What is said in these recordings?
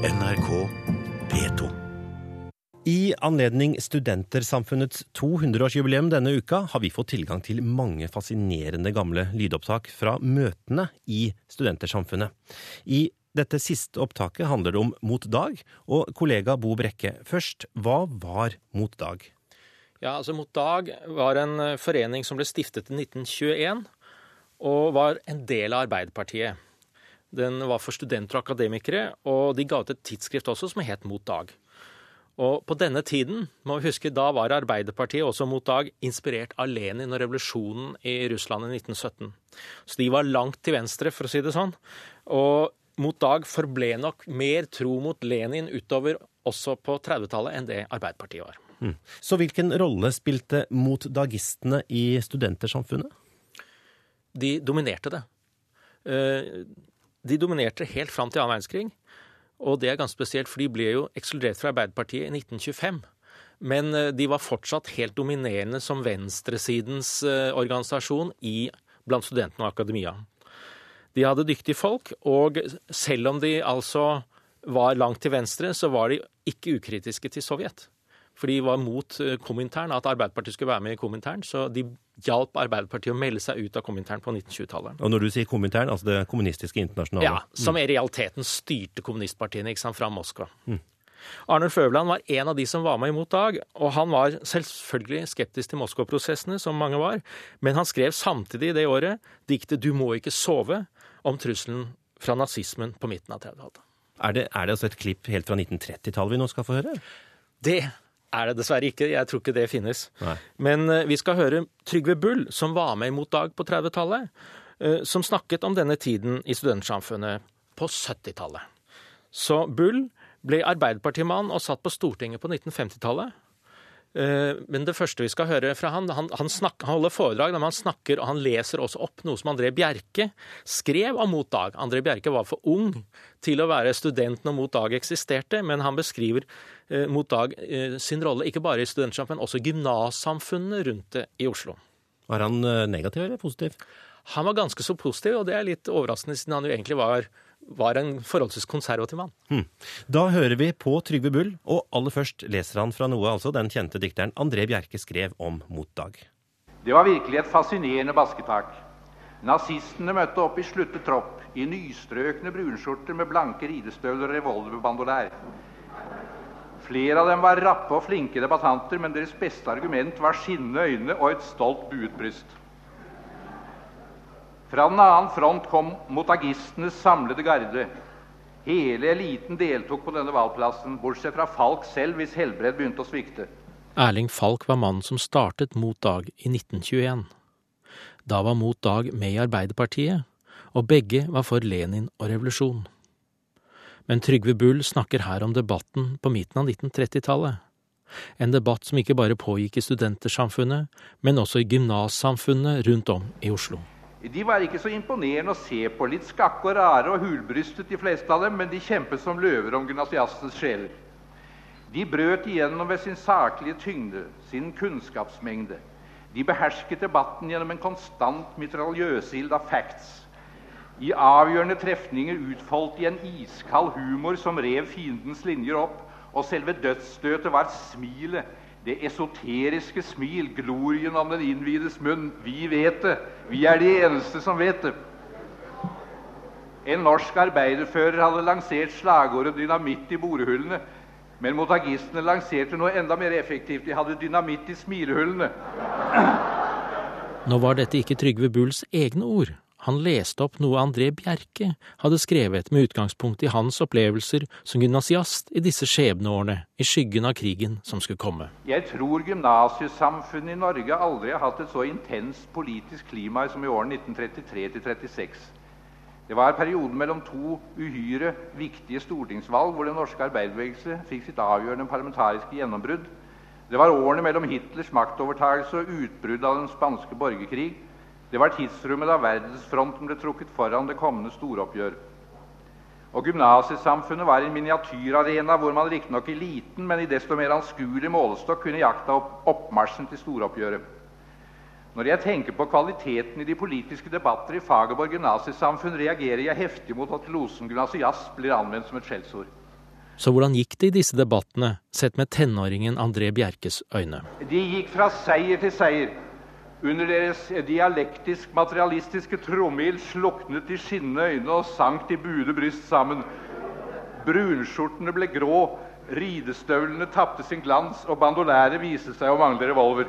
NRK P2. I anledning Studentersamfunnets 200-årsjubileum denne uka har vi fått tilgang til mange fascinerende gamle lydopptak fra møtene i Studentersamfunnet. I dette siste opptaket handler det om Mot Dag, og kollega Bo Brekke. Først, hva var Mot Dag? Ja, altså Mot Dag var en forening som ble stiftet i 1921, og var en del av Arbeiderpartiet. Den var for studenter og akademikere, og de ga ut et tidsskrift også som het Mot Dag. Og på denne tiden, må vi huske, da var Arbeiderpartiet også Mot Dag inspirert av Lenin og revolusjonen i Russland i 1917. Så de var langt til venstre, for å si det sånn. Og Mot Dag forble nok mer tro mot Lenin utover også på 30-tallet enn det Arbeiderpartiet var. Så hvilken rolle spilte motdagistene i Studentersamfunnet? De dominerte det. De dominerte helt fram til annen verdenskrig. Og det er ganske spesielt, for de ble jo ekskludert fra Arbeiderpartiet i 1925. Men de var fortsatt helt dominerende som venstresidens organisasjon blant studentene og akademia. De hadde dyktige folk, og selv om de altså var langt til venstre, så var de ikke ukritiske til Sovjet. For de var mot Komintern, at Arbeiderpartiet skulle være med i Komintern, så de hjalp Arbeiderpartiet å melde seg ut av Komintern på 1920-tallet. Og når du sier Komintern, altså det kommunistiske internasjonale? Ja, som i realiteten styrte kommunistpartiene, ikke sant, fra Moskva. Arnulf Øverland var en av de som var med Mot Dag, og han var selvfølgelig skeptisk til Moskva-prosessene, som mange var, men han skrev samtidig det året diktet «Du må ikke sove» om trusselen fra nazismen på midten av 30-tallet. Er det altså et klipp helt fra 1930-tallet vi nå skal få høre? Det er det dessverre ikke. Jeg tror ikke det finnes. Nei. Men vi skal høre Trygve Bull, som var med Mot Dag på 30-tallet, som snakket om denne tiden i studentsamfunnet på 70-tallet. Så Bull ble Arbeiderpartimann og satt på Stortinget på 1950-tallet. Men det første vi skal høre fra han holder foredrag der han snakker, og han leser også opp noe som André Bjerke skrev om Mot Dag. André Bjerke var for ung til å være student når Mot Dag eksisterte, men han beskriver Mot Dag sin rolle ikke bare i studentsamfunnet, men også i gymnassamfunnet rundt det i Oslo. Var han negativ eller positiv? Han var ganske så positiv, og det er litt overraskende siden han jo egentlig var en forholdsvis konservativ mann. Da hører vi på Trygve Bull, og aller først leser han fra noe, altså den kjente dikteren André Bjerke skrev om Mot Dag. Det var virkelig et fascinerende basketak. Nazistene møtte opp i sluttet tropp, i nystrøkne brunskjorter med blanke ridestøvler og revolverbandolær. Flere av dem var rappe og flinke debattanter, men deres beste argument var skinnende øyne og et stolt buet bryst. Fra den annen front kom motagistenes samlede garde. Hele eliten deltok på denne valgplassen, bortsett fra Falk selv, hvis helbred begynte å svikte. Erling Falk var mannen som startet Mot Dag i 1921. Da var Mot Dag med i Arbeiderpartiet, og begge var for Lenin og revolusjon. Men Trygve Bull snakker her om debatten på midten av 1930-tallet. En debatt som ikke bare pågikk i studentersamfunnet, men også i gymnassamfunnet rundt om i Oslo. De var ikke så imponerende å se på, litt skakke og rare og hulbrystet de fleste av dem, men de kjempet som løver om gymnasiastens sjeler. De brøt igjennom ved sin saklige tyngde, sin kunnskapsmengde. De behersket debatten gjennom en konstant mitraljøsild av facts. I avgjørende trefninger utfoldt de en iskald humor som rev fiendens linjer opp, og selve dødsstøtet var smilet, det esoteriske smil, glorien om den innvides munn. Vi vet det. Vi er de eneste som vet det. En norsk arbeiderfører hadde lansert slagordet dynamitt i borehullene, men motagistene lanserte noe enda mer effektivt. De hadde dynamitt i smilehullene. Nå var dette ikke Trygve Bulls egne ord. Han leste opp noe André Bjerke hadde skrevet med utgangspunkt i hans opplevelser som gymnasiast i disse skjebneårene i skyggen av krigen som skulle komme. Jeg tror gymnasiesamfunnet i Norge aldri har hatt et så intenst politisk klima som i årene 1933-36. Det var perioden mellom to uhyre viktige stortingsvalg hvor den norske arbeiderbevegelse fikk sitt avgjørende parlamentariske gjennombrudd. Det var årene mellom Hitlers maktovertagelse og utbrudd av den spanske borgerkrig. Det var tidsrommet da verdensfronten ble trukket foran det kommende storoppgjør. Og gymnasiesamfunnet var en miniatyrarena hvor man riktignok i liten, men i desto mer anskuelig målestokk kunne jakta oppmarsjen til storoppgjøret. Når jeg tenker på kvaliteten i de politiske debatter i Fagerborg gymnasiesamfunn, reagerer jeg heftig mot at glosen gymnasiast blir anvendt som et skjellsord. Så hvordan gikk det i disse debattene, sett med tenåringen André Bjerkes øyne? De gikk fra seier til seier. Under deres dialektisk-materialistiske trommel sluknet de skinnende øyne og sank de buede bryst sammen. Brunskjortene ble grå, ridestøvlene tappte sin glans, og bandolæret viste seg å mangle revolver.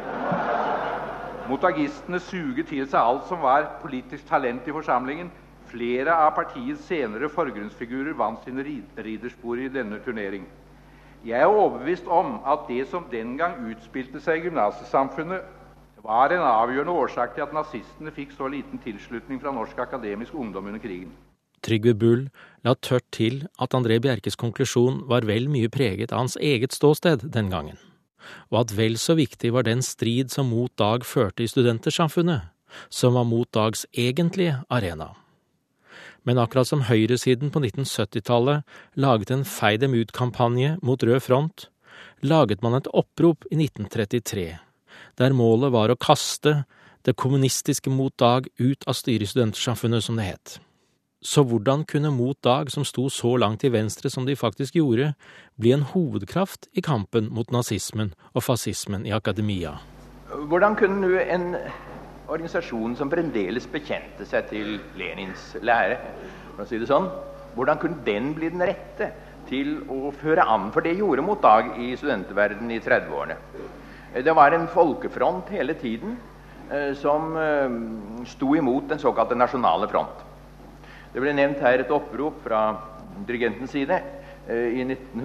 Motagistene suget til seg alt som var politisk talent i forsamlingen. Flere av partiets senere forgrunnsfigurer vant sine riderspor i denne turnering. Jeg er overbevist om at det som den gang utspilte seg i gymnasiesamfunnet, var en avgjørende årsak til at nazistene fikk så liten tilslutning fra norsk akademisk ungdom under krigen. Trygve Bull la tørt til at André Bjerkes konklusjon var vel mye preget av hans eget ståsted den gangen, og at vel så viktig var den strid som Mot Dag førte i studentersamfunnet, som var Mot Dags egentlige arena. Men akkurat som høyresiden på 1970-tallet laget en fei dem ut-kampanje mot Rød Front, laget man et opprop i 1933, der målet var å kaste det kommunistiske Mot Dag ut av styret i studentersamfunnet, som det het. Så hvordan kunne Mot Dag, som sto så langt til venstre som de faktisk gjorde, bli en hovedkraft i kampen mot nazismen og fascismen i akademia? Hvordan kunne nu en organisasjon som fremdeles bekjente seg til Lenins lære, for å si det sånn, hvordan kunne den bli den rette til å føre an? For det gjorde Mot Dag i studenterverdenen i 30-årene. Det var en folkefront hele tiden som sto imot den såkalte nasjonale front. Det ble nevnt her et opprop fra dirigentens side i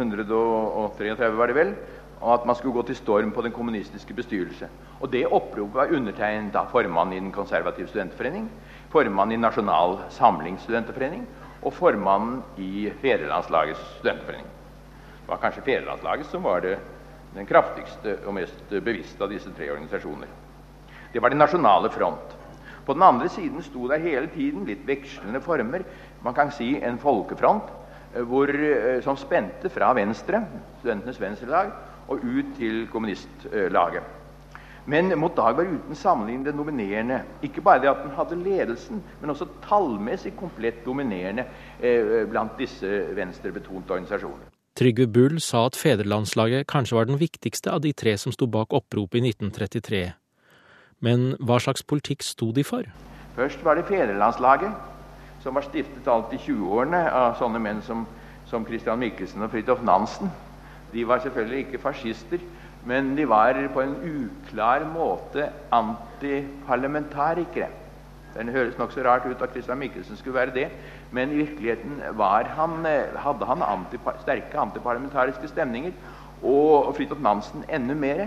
1933 var det vel, at man skulle gå til storm på den kommunistiske bestyrelse. Og det oppropet var undertegnet av formannen i den konservative studentforening, formannen i Nasjonal Samlingsstudenterforening og formannen i Fedrelandslagets studenterforening. Det var kanskje Fedrelandslaget som var den kraftigste og mest bevisste av disse tre organisasjoner. Det var den nasjonale front. På den andre siden sto der hele tiden litt vekslende former, man kan si en folkefront, som spente fra venstre, studentenes venstrelag, og ut til kommunistlaget. Men Mot Dag var uten sammenligning det dominerende, ikke bare det at den hadde ledelsen, men også tallmessig komplett dominerende blant disse venstrebetonte organisasjoner. Trygve Bull sa at Fedrelandslaget kanskje var den viktigste av de tre som sto bak oppropet i 1933. Men hva slags politikk sto de for? Først var det Fedrelandslaget, som var stiftet alt i 20-årene av sånne menn som Christian Michelsen og Fridtjof Nansen. De var selvfølgelig ikke fascister, men de var på en uklar måte antiparlamentarikere. Det høres nok så rart ut at Christian Michelsen skulle være det, men i virkeligheten hadde han sterke antiparlamentariske stemninger, og Fridtjof Nansen enda mer.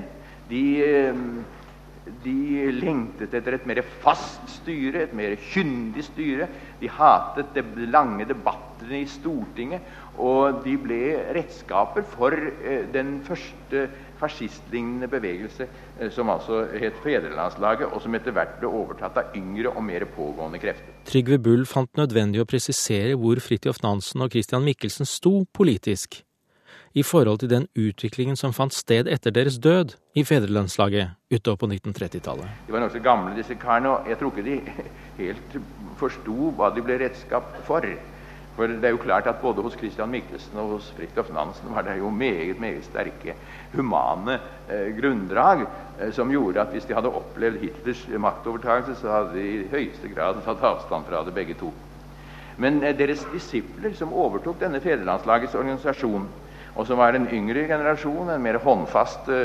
De lengtet etter et mer fast styre, et mer kyndig styre. De hatet de lange debattene i Stortinget, og de ble redskaper for den første fascistlignende bevegelse, som altså het Fedrelandslaget, og som etter hvert ble overtatt av yngre og mer pågående krefter. Trygve Bull fant nødvendig å presisere hvor Fridtjof Nansen og Christian Michelsen sto politisk, i forhold til den utviklingen som fant sted etter deres død i Fedrelandslaget utover på 1930-tallet. De var nok så gamle, disse karene, og jeg tror ikke de helt forstod hva de ble redskap for. For det er jo klart at både hos Christian Michelsen og hos Fridtjof Nansen var det jo meget, meget sterke humane grunndrag som gjorde at hvis de hadde opplevd Hitlers maktovertagelse, så hadde de i høyeste grad tatt avstand fra det begge to. Men deres disipler som overtok denne Fedrelandslagets organisasjon, og som var en yngre generasjon, en mer håndfaste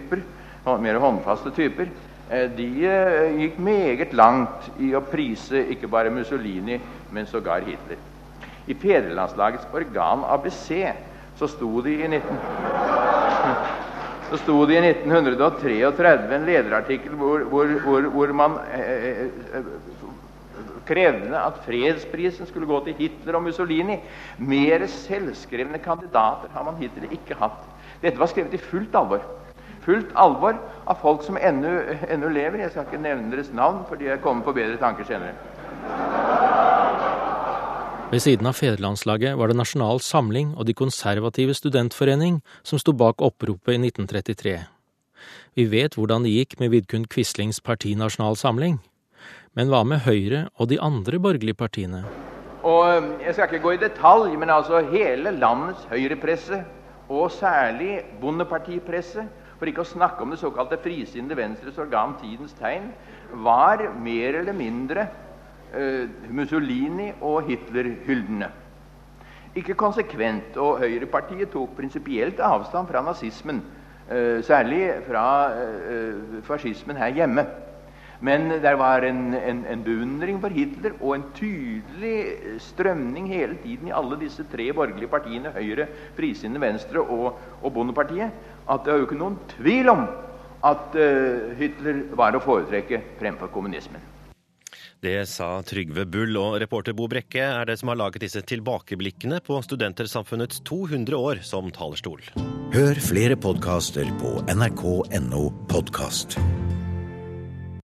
typer, de gikk meget langt i å prise ikke bare Mussolini, men sågar Hitler. I Fedrelandslagets organ ABC så sto det i 1933 en lederartikkel hvor man krevde at fredsprisen skulle gå til Hitler og Mussolini. Mer selvskrevne kandidater har man hittil ikke hatt. Dette var skrevet i fullt alvor. Fullt alvor av folk som ennå lever. Jeg skal ikke nevne deres navn, for de er kommet på bedre tanker senere. Ved siden av Fedrelandslaget var det Nasjonal Samling og De konservative studentforening som sto bak oppropet i 1933. Vi vet hvordan det gikk med Vidkun Quislings parti Nasjonal Samling. Men hva med Høyre og de andre borgerlige partiene? Og jeg skal ikke gå i detalj, men altså hele landets høyrepresse, og særlig bondepartipresse, for ikke å snakke om det såkalte frisinnede Venstres organ Tidens Tegn, var mer eller mindre Mussolini og Hitler-hyldene. Ikke konsekvent, og Høyrepartiet tok prinsipielt avstand fra nazismen, særlig fra fascismen her hjemme. Men det var en beundring for Hitler og en tydelig strømning hele tiden i alle disse tre borgerlige partiene, Høyre, Frisinnede Venstre og Bondepartiet, at det er jo ikke noen tvil om at Hitler var å foretrekke fremfor kommunismen. Det sa Trygve Bull, og reporter Bo Brekke er det som har laget disse tilbakeblikkene på Studentersamfunnets 200 år som talerstol. Hør flere podcaster på nrk.no podcast.